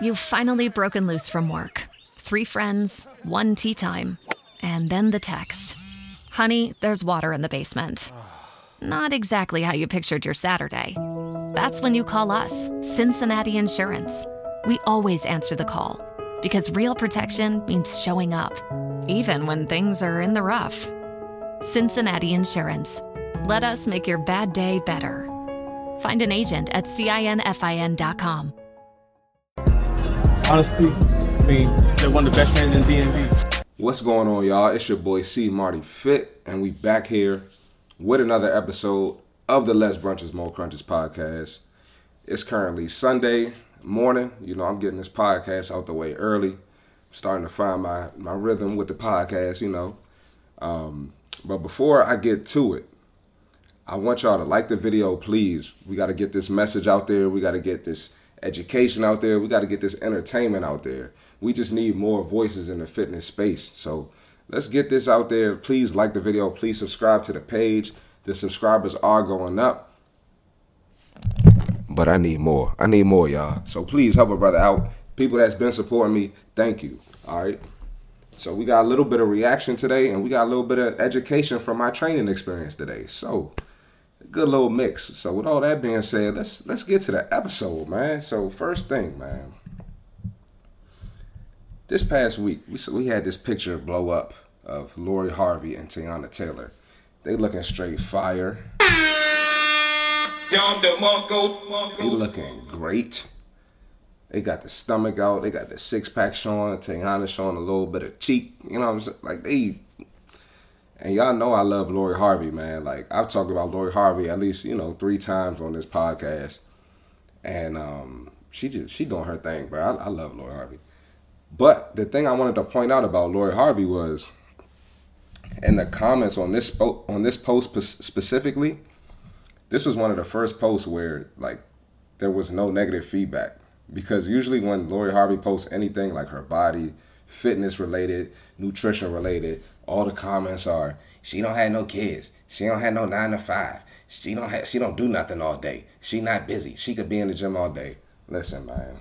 You've finally broken loose from work. 3 friends, 1 tea time, and then the text. Honey, there's water in the basement. Not exactly how you pictured your Saturday. That's when you call us, Cincinnati Insurance. We always answer the call because real protection means showing up, even when things are in the rough. Cincinnati Insurance. Let us make your bad day better. Find an agent at CINFIN.com. Honestly, I mean, they're one of the best fans in DMV. What's going on, y'all? It's your boy C. Marty Fit, and we back here with another episode of the Less Brunches, More Crunches podcast. It's currently Sunday morning. You know, I'm getting this podcast out the way early. I'm starting to find my rhythm with the podcast, you know. But before I get to it, I want y'all to like the video, please. We got to get this message out there. We got to get this education out there. We got to get this entertainment out there. We just need more voices in the fitness space. So let's get this out there. Please like the video. Please subscribe to the page. The subscribers are going up. But I need more. I need more, y'all. So please help a brother out. People that's been supporting me, thank you. All right. So we got a little bit of reaction today, and we got a little bit of education from my training experience today. So a good little mix. So with all that being said, let's get to the episode, man. So first thing, man. This past week, we had this picture blow up of Lori Harvey and Teyana Taylor. They looking straight fire. They looking great. They got the stomach out. They got the six-pack showing. Teyana showing a little bit of cheek. You know what I'm saying? Like, and y'all know I love Lori Harvey, man. Like, I've talked about Lori Harvey at least, 3 times on this podcast. And she doing her thing, bro. I love Lori Harvey. But the thing I wanted to point out about Lori Harvey was in the comments on this post specifically, this was one of the first posts where, like, there was no negative feedback. Because usually when Lori Harvey posts anything like her body, fitness related, nutrition related, all the comments are, she don't have no kids. She don't have no 9 to 5. She don't do nothing all day. She not busy. She could be in the gym all day. Listen, man.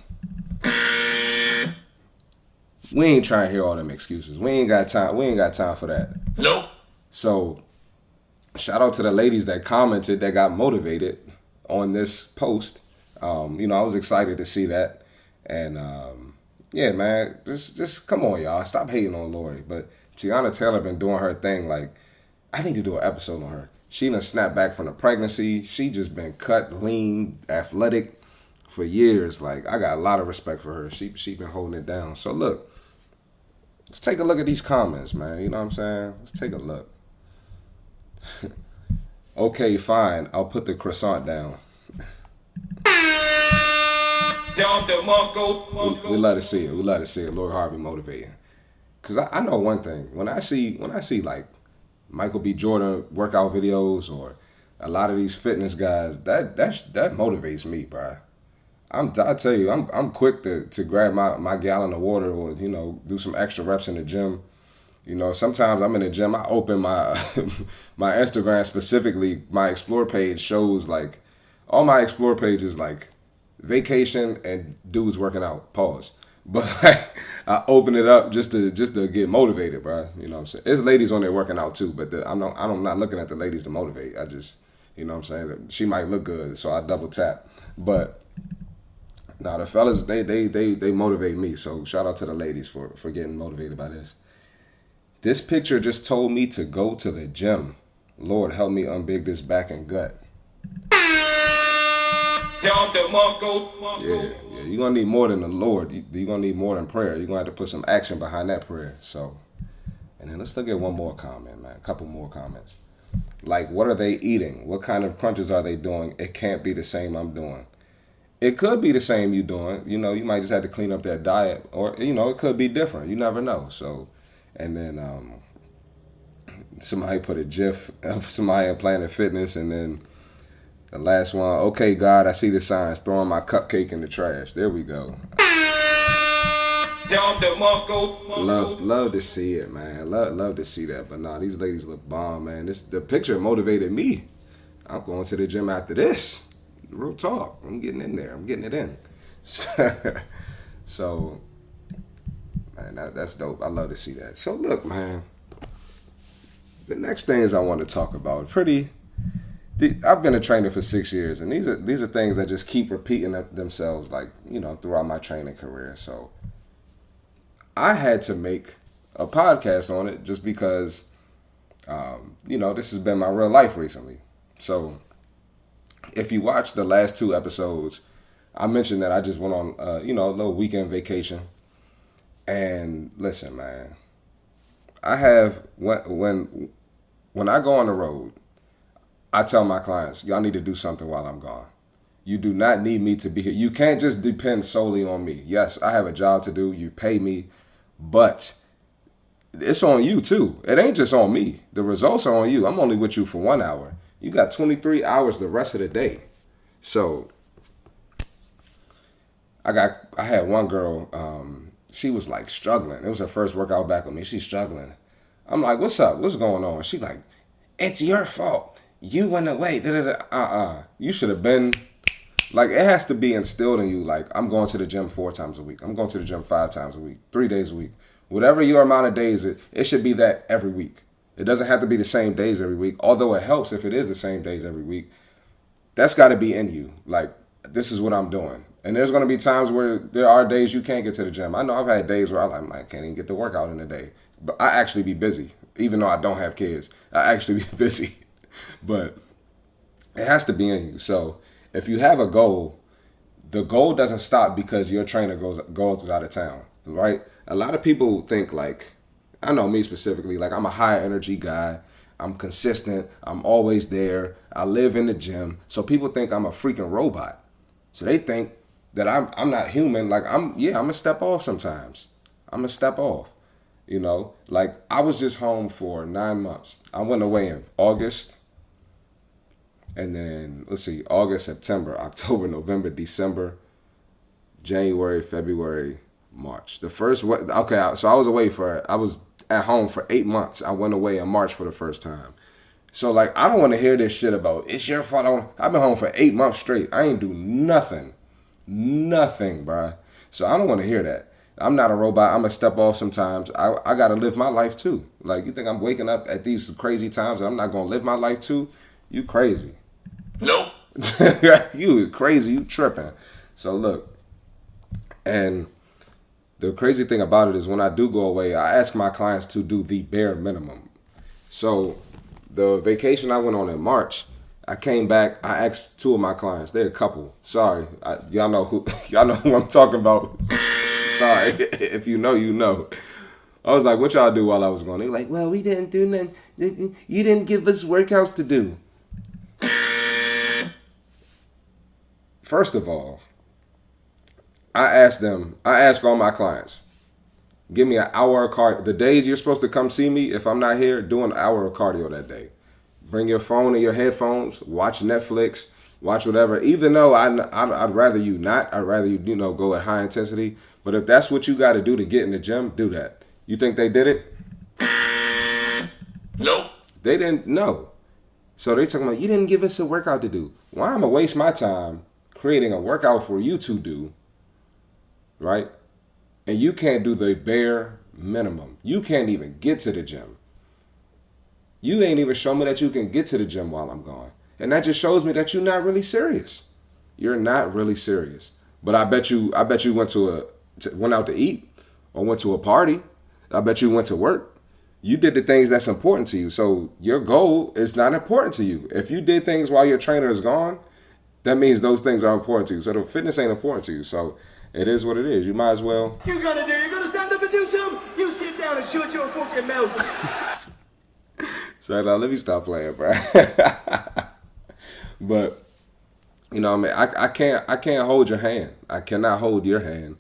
We ain't trying to hear all them excuses. We ain't got time for that. Nope. So, shout out to the ladies that commented that got motivated on this post. I was excited to see that. And, yeah, man, just come on, y'all. Stop hating on Lori. But Teyana Taylor been doing her thing. Like, I need to do an episode on her. She done snapped back from the pregnancy. She just been cut, lean, athletic for years. Like, I got a lot of respect for her. She been holding it down. So, look. Let's take a look at these comments, man. You know what I'm saying? Let's take a look. Okay, fine. I'll put the croissant down. We love to see it. We love to see it. Lori Harvey motivating. Cause I know one thing. When I see like Michael B. Jordan workout videos or a lot of these fitness guys, that motivates me, bro. I tell you, I'm quick to grab my gallon of water or, do some extra reps in the gym. Sometimes I'm in the gym, I open my my Instagram specifically, my Explore page shows like, all my Explore pages like vacation and dudes working out, pause. But like, I open it up just to get motivated, bro. You know what I'm saying? There's ladies on there working out too, but I'm not looking at the ladies to motivate. I just, you know what I'm saying? She might look good, so I double tap. But now the fellas, they motivate me. So shout out to the ladies for getting motivated by this. This picture just told me to go to the gym. Lord, help me unbig this back and gut. Yeah, you're gonna need more than the Lord. You're gonna need more than prayer. You're gonna have to put some action behind that prayer. So, and then let's look at one more comment, man. A couple more comments. Like, what are they eating? What kind of crunches are they doing? It can't be the same I'm doing. It could be the same you doing. You might just have to clean up that diet. Or, it could be different. You never know. So, and then somebody put a GIF of somebody in Planet Fitness. And then the last one, okay, God, I see the signs. Throwing my cupcake in the trash. There we go. Love to see it, man. Love to see that. But nah, these ladies look bomb, man. The picture motivated me. I'm going to the gym after this. Real talk. I'm getting in there. I'm getting it in. So, man, that's dope. I love to see that. So, look, man, the next things I want to talk about, I've been a trainer for 6 years, and these are things that just keep repeating themselves, like, throughout my training career. So, I had to make a podcast on it just because, this has been my real life recently. So, if you watch the last 2 episodes, I mentioned that I just went on, a little weekend vacation. And listen, man, I have, when I go on the road, I tell my clients, y'all need to do something while I'm gone. You do not need me to be here. You can't just depend solely on me. Yes, I have a job to do. You pay me, but it's on you too. It ain't just on me. The results are on you. I'm only with you for 1 hour. You got 23 hours the rest of the day. So I had one girl, she was like struggling. It was her first workout back with me. She's struggling. I'm like, what's up? What's going on? She like, it's your fault. You went away. You should have been, like, it has to be instilled in you. Like, I'm going to the gym 4 times a week. I'm going to the gym 5 times a week, 3 days a week. Whatever your amount of days, it should be that every week. It doesn't have to be the same days every week, although it helps if it is the same days every week. That's got to be in you. Like, this is what I'm doing. And there's going to be times where there are days you can't get to the gym. I know I've had days where I can't even get to work out in a day. But I actually be busy. Even though I don't have kids, I actually be busy. But it has to be in you. So if you have a goal, the goal doesn't stop because your trainer goes out of town, right? A lot of people think, like, I know me specifically, like, I'm a high energy guy. I'm consistent. I'm always there. I live in the gym. So people think I'm a freaking robot. So they think that I'm not human. Like, I'm a step off sometimes. I'm a step off. Like, I was just home for 9 months. I went away in August. And then, let's see, August, September, October, November, December, January, February, March. So I was at home for 8 months. I went away in March for the first time. So, like, I don't want to hear this shit about, it's your fault. I've been home for 8 months straight. I ain't do nothing. Nothing, bruh. So I don't want to hear that. I'm not a robot. I'm a step off sometimes. I got to live my life too. Like, you think I'm waking up at these crazy times and I'm not going to live my life too? You crazy. Nope. You crazy. You tripping. So look, and the crazy thing about it is when I do go away, I ask my clients to do the bare minimum. So the vacation I went on in March, I came back. I asked 2 of my clients. They're a couple. Sorry, y'all know who I'm talking about. Sorry, if you know, you know. I was like, what y'all do while I was gone? They were like, well, we didn't do nothing. You didn't give us workouts to do. First of all, I ask all my clients, give me an hour of cardio. The days you're supposed to come see me, if I'm not here, do an hour of cardio that day. Bring your phone and your headphones, watch Netflix, watch whatever. Even though I'd rather you not, I'd rather you, go at high intensity. But if that's what you got to do to get in the gym, do that. You think they did it? Nope. They didn't know. So they talking about, you didn't give us a workout to do. Why am I going to waste my time creating a workout for you to do, right? And you can't do the bare minimum. You can't even get to the gym. You ain't even show me that you can get to the gym while I'm gone. And that just shows me that you're not really serious. You're not really serious. But I bet you went out to eat or went to a party. I bet you went to work. You did the things that's important to you. So your goal is not important to you. If you did things while your trainer is gone, that means those things are important to you. So the fitness ain't important to you. So it is what it is. You might as well. You're gonna stand up and do something. You sit down and shut your fucking mouth. So now let me stop playing, bro. But I mean, I can't hold your hand. I cannot hold your hand.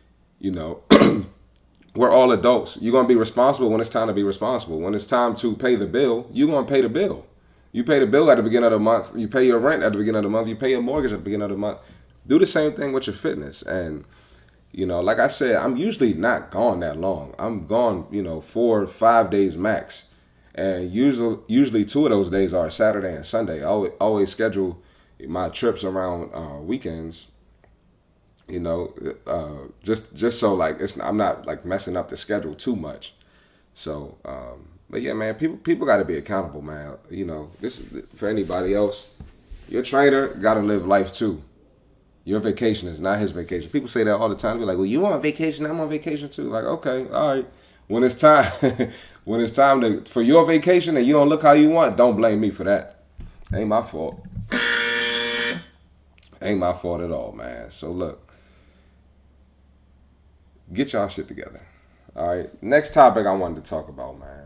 We're all adults. You're gonna be responsible when it's time to be responsible. When it's time to pay the bill, you're gonna pay the bill. You pay the bill at the beginning of the month. You pay your rent at the beginning of the month. You pay your mortgage at the beginning of the month. Do the same thing with your fitness. And like I said, I'm usually not gone that long. I'm gone, 4 or 5 days max. And usually 2 of those days are Saturday and Sunday. I always schedule my trips around weekends. You know, just so like I'm not like messing up the schedule too much. So, but yeah, man, people got to be accountable, man. You know, this for anybody else. Your trainer got to live life too. Your vacation is not his vacation. People say that all the time. They're like, "Well, you on vacation? I'm on vacation too." Like, okay, all right. When it's time, for your vacation and you don't look how you want, don't blame me for that. Ain't my fault. Ain't my fault at all, man. So look. Get y'all shit together. All right. Next topic I wanted to talk about, man.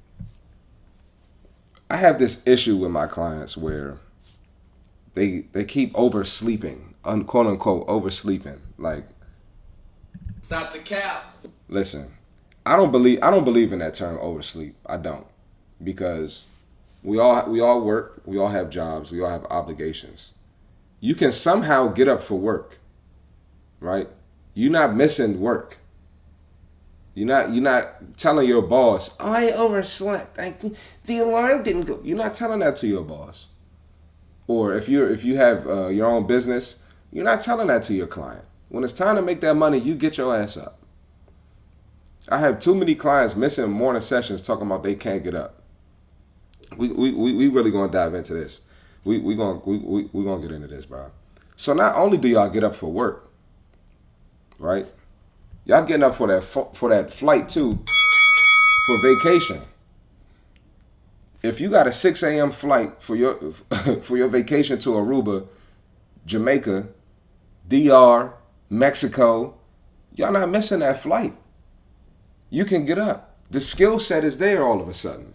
I have this issue with my clients where they keep oversleeping, quote unquote oversleeping. Like, Stop the cap. listen, I don't believe in that term oversleep. I don't, because we all work, we all have jobs, we all have obligations. You can somehow get up for work, right? You're not missing work. You're not telling your boss, "Oh, I overslept. The alarm didn't go." You're not telling that to your boss. Or if you have your own business, you're not telling that to your client. When it's time to make that money, you get your ass up. I have too many clients missing morning sessions talking about they can't get up. We really gonna dive into this. We gonna get into this, bro. So not only do y'all get up for work, right? Y'all getting up for that flight too, for vacation. If you got a 6 a.m. flight for your vacation to Aruba, Jamaica, DR, Mexico, y'all not missing that flight. You can get up. The skill set is there all of a sudden.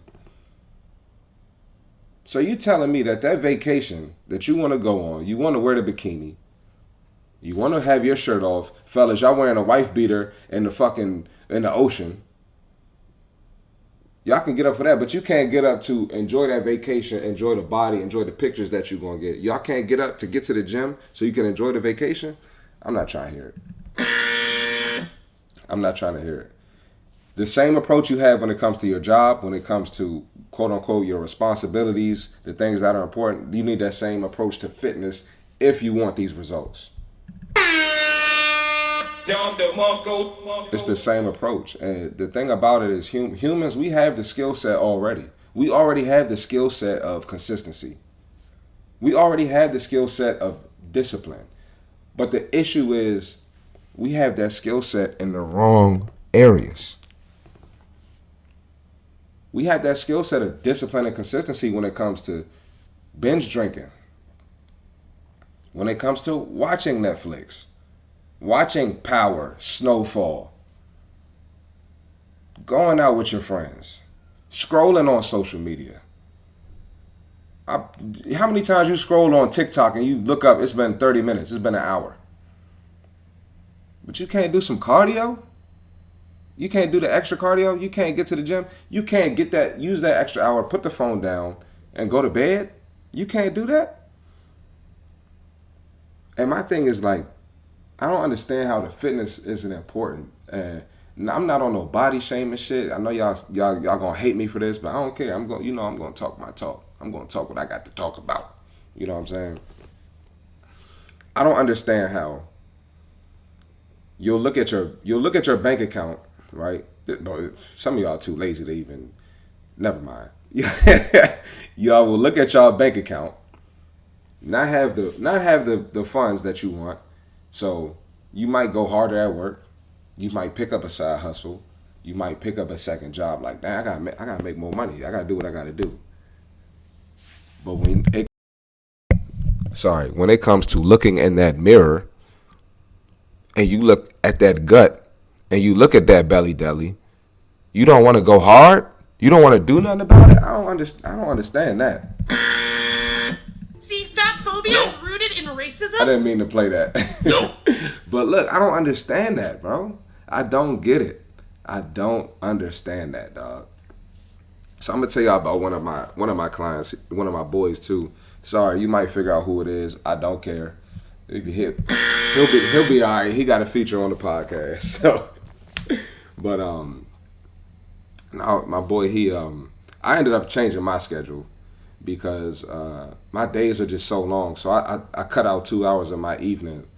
So you telling me that vacation that you want to go on, you want to wear the bikini, you want to have your shirt off, fellas, y'all wearing a wife beater in the ocean. Y'all can get up for that, but you can't get up to enjoy that vacation, enjoy the body, enjoy the pictures that you're going to get. Y'all can't get up to get to the gym so you can enjoy the vacation? I'm not trying to hear it. I'm not trying to hear it. The same approach you have when it comes to your job, when it comes to, quote unquote, your responsibilities, the things that are important, you need that same approach to fitness if you want these results. It's the same approach. And the thing about it is humans, we have the skill set already. We already have the skill set of consistency. We already have the skill set of discipline. But the issue is we have that skill set in the wrong areas. We have that skill set of discipline and consistency when it comes to binge drinking. When it comes to watching Netflix. Watching Power, Snowfall, going out with your friends, scrolling on social media. How many times you scroll on TikTok and you look up, it's been 30 minutes, it's been an hour. But you can't do some cardio? You can't do the extra cardio? You can't get to the gym? You can't use that extra hour, put the phone down, and go to bed? You can't do that? And my thing is like, I don't understand how the fitness isn't important. And I'm not on no body shaming shit. I know y'all gonna hate me for this, but I don't care. I'm gonna talk my talk. I'm gonna talk what I got to talk about. You know what I'm saying? I don't understand how you'll look at your bank account, right? Some of y'all too lazy to even. Never mind. Y'all will look at y'all bank account, not have the funds that you want. So you might go harder at work. You might pick up a side hustle. You might pick up a second job. Like, damn, I gotta make more money. I gotta do what I gotta do. But when it comes to looking in that mirror, and you look at that gut, and you look at that belly deli, you don't want to go hard. You don't want to do nothing about it. I don't understand that. See, fat phobia is rooted in racism. I didn't mean to play that. No. But look, I don't understand that, bro. I don't get it. I don't understand that, dog. So I'm gonna tell y'all about one of my clients, one of my boys too. Sorry, you might figure out who it is. I don't care. He'll be all right. He got a feature on the podcast. So, but now my boy, I ended up changing my schedule because my days are just so long. So I cut out 2 hours of my evening,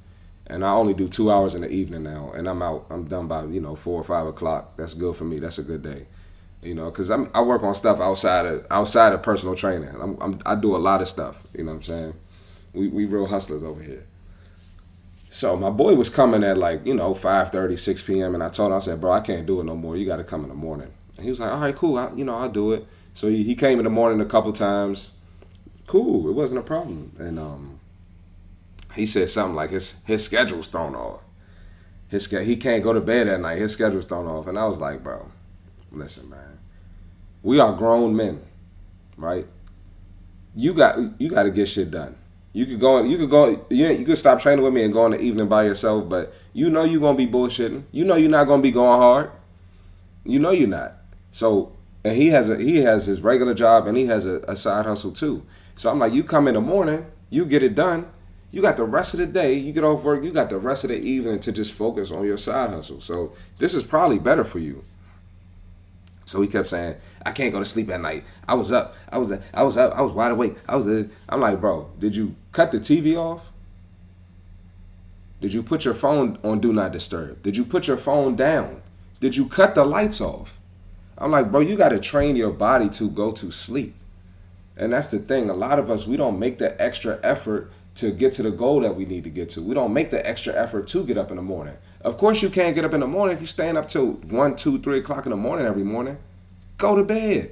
And I only do 2 hours in the evening now, and I'm done by 4 or 5 o'clock. That's good for me. That's a good day, because I work on stuff outside of personal training. I do a lot of stuff. You know what I'm saying? We real hustlers over here. So my boy was coming at 5:30, 6 p.m. and I told him, I said, bro, I can't do it no more. You got to come in the morning. And he was like, all right, cool. I'll do it. So he came in the morning a couple times. Cool. It wasn't a problem. And he said something like his schedule's thrown off. He can't go to bed at night. His schedule's thrown off. And I was like, bro, listen, man. We are grown men, right? You got to get shit done. You could stop training with me and go in the evening by yourself, but you're gonna be bullshitting. You're not gonna be going hard. You're not. So, and he has his regular job and he has a side hustle too. So I'm like, you come in the morning, you get it done. You got the rest of the day, you get off work, you got the rest of the evening to just focus on your side hustle. So this is probably better for you. So he kept saying, I can't go to sleep at night. I was up. I was wide awake. I'm like, bro, did you cut the TV off? Did you put your phone on Do Not Disturb? Did you put your phone down? Did you cut the lights off? I'm like, bro, you got to train your body to go to sleep. And that's the thing. A lot of us, we don't make the extra effort to get to the goal that we need to get to. We don't make the extra effort to get up in the morning. Of course you can't get up in the morning if you're staying up till 1, 2, 3 o'clock in the morning every morning. Go to bed.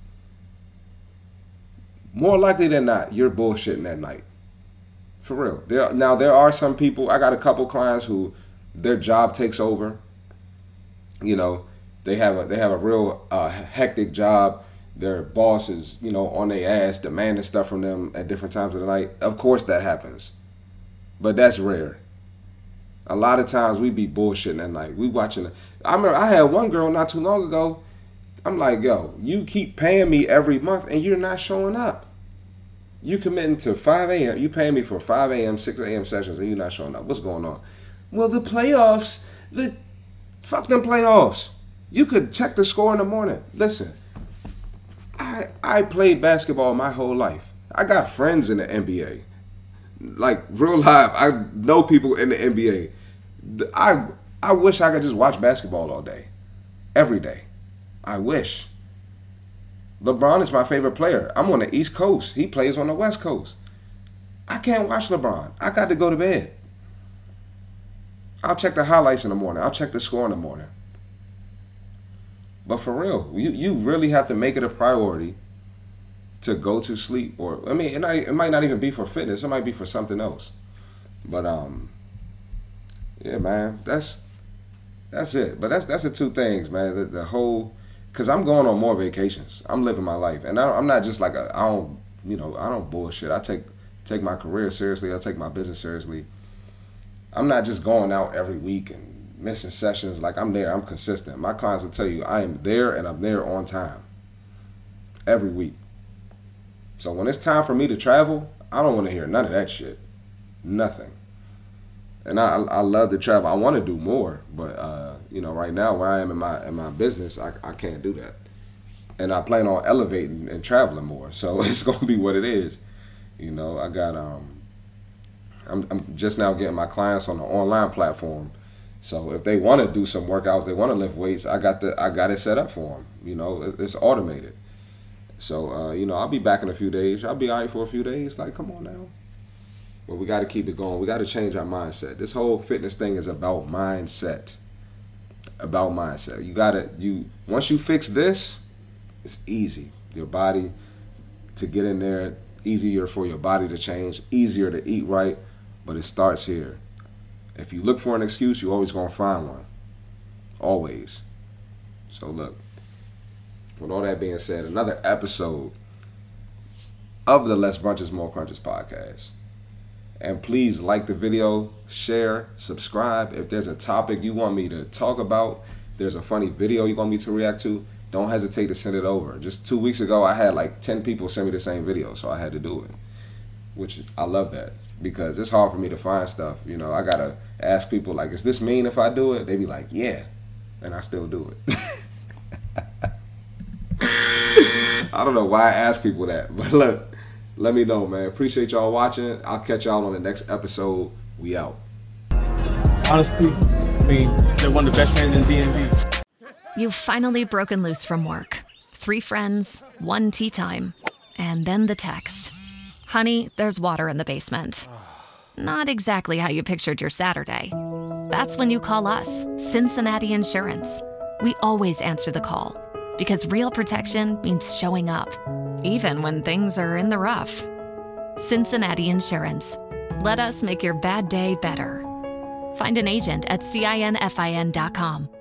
More likely than not, you're bullshitting at night. For real. There are some people, I got a couple clients who their job takes over. They have a real hectic job. Their boss is, on their ass, demanding stuff from them at different times of the night. Of course that happens. But that's rare. A lot of times we be bullshitting at night. I remember I had one girl not too long ago. I'm like, yo, you keep paying me every month and you're not showing up. You committing to 5 a.m. You paying me for 5 a.m., 6 a.m. sessions and you're not showing up. What's going on? Well, the playoffs, fuck them playoffs. You could check the score in the morning. Listen, I played basketball my whole life. I got friends in the NBA. Like, real life, I know people in the NBA. I wish I could just watch basketball all day. Every day. I wish. LeBron is my favorite player. I'm on the East Coast. He plays on the West Coast. I can't watch LeBron. I got to go to bed. I'll check the highlights in the morning. I'll check the score in the morning. But for real, you really have to make it a priority to go to sleep. Or, it might not even be for fitness. It might be for something else. But, yeah, man, that's it. But that's the two things, man. The whole, because I'm going on more vacations. I'm living my life. And I'm not just like I don't bullshit. I take my career seriously. I take my business seriously. I'm not just going out every week and missing sessions. Like, I'm there. I'm consistent. My clients will tell you I am there and I'm there on time. Every week. So when it's time for me to travel, I don't want to hear none of that shit. Nothing. And I love to travel. I want to do more, but right now where I am in my business, I can't do that. And I plan on elevating and traveling more. So it's gonna be what it is. I got I'm just now getting my clients on the online platform. So if they want to do some workouts, they want to lift weights, I got it set up for them. It's automated. So I'll be back in a few days. I'll be all right for a few days. Like, come on now. But we got to keep it going. We got to change our mindset. This whole fitness thing is about mindset. About mindset. Once you fix this, it's easy. Your body to get in there, easier for your body to change, easier to eat right, but it starts here. If you look for an excuse, you're always going to find one. Always. So look, with all that being said, another episode of the Less Brunches, More Crunches podcast. And please like the video, share, subscribe. If there's a topic you want me to talk about, there's a funny video you want me to react to, don't hesitate to send it over. Just 2 weeks ago, I had like 10 people send me the same video, so I had to do it. Which I love that because it's hard for me to find stuff. I got to ask people, like, is this mean if I do it? They be like, yeah. And I still do it. I don't know why I ask people that, but look. Let me know, man. Appreciate y'all watching. I'll catch y'all on the next episode. We out. Honestly, I mean, they're one of the best fans in DMV. You've finally broken loose from work. 3 friends, 1 tea time, and then the text. Honey, there's water in the basement. Not exactly how you pictured your Saturday. That's when you call us, Cincinnati Insurance. We always answer the call because real protection means showing up, even when things are in the rough. Cincinnati Insurance. Let us make your bad day better. Find an agent at CINFIN.com.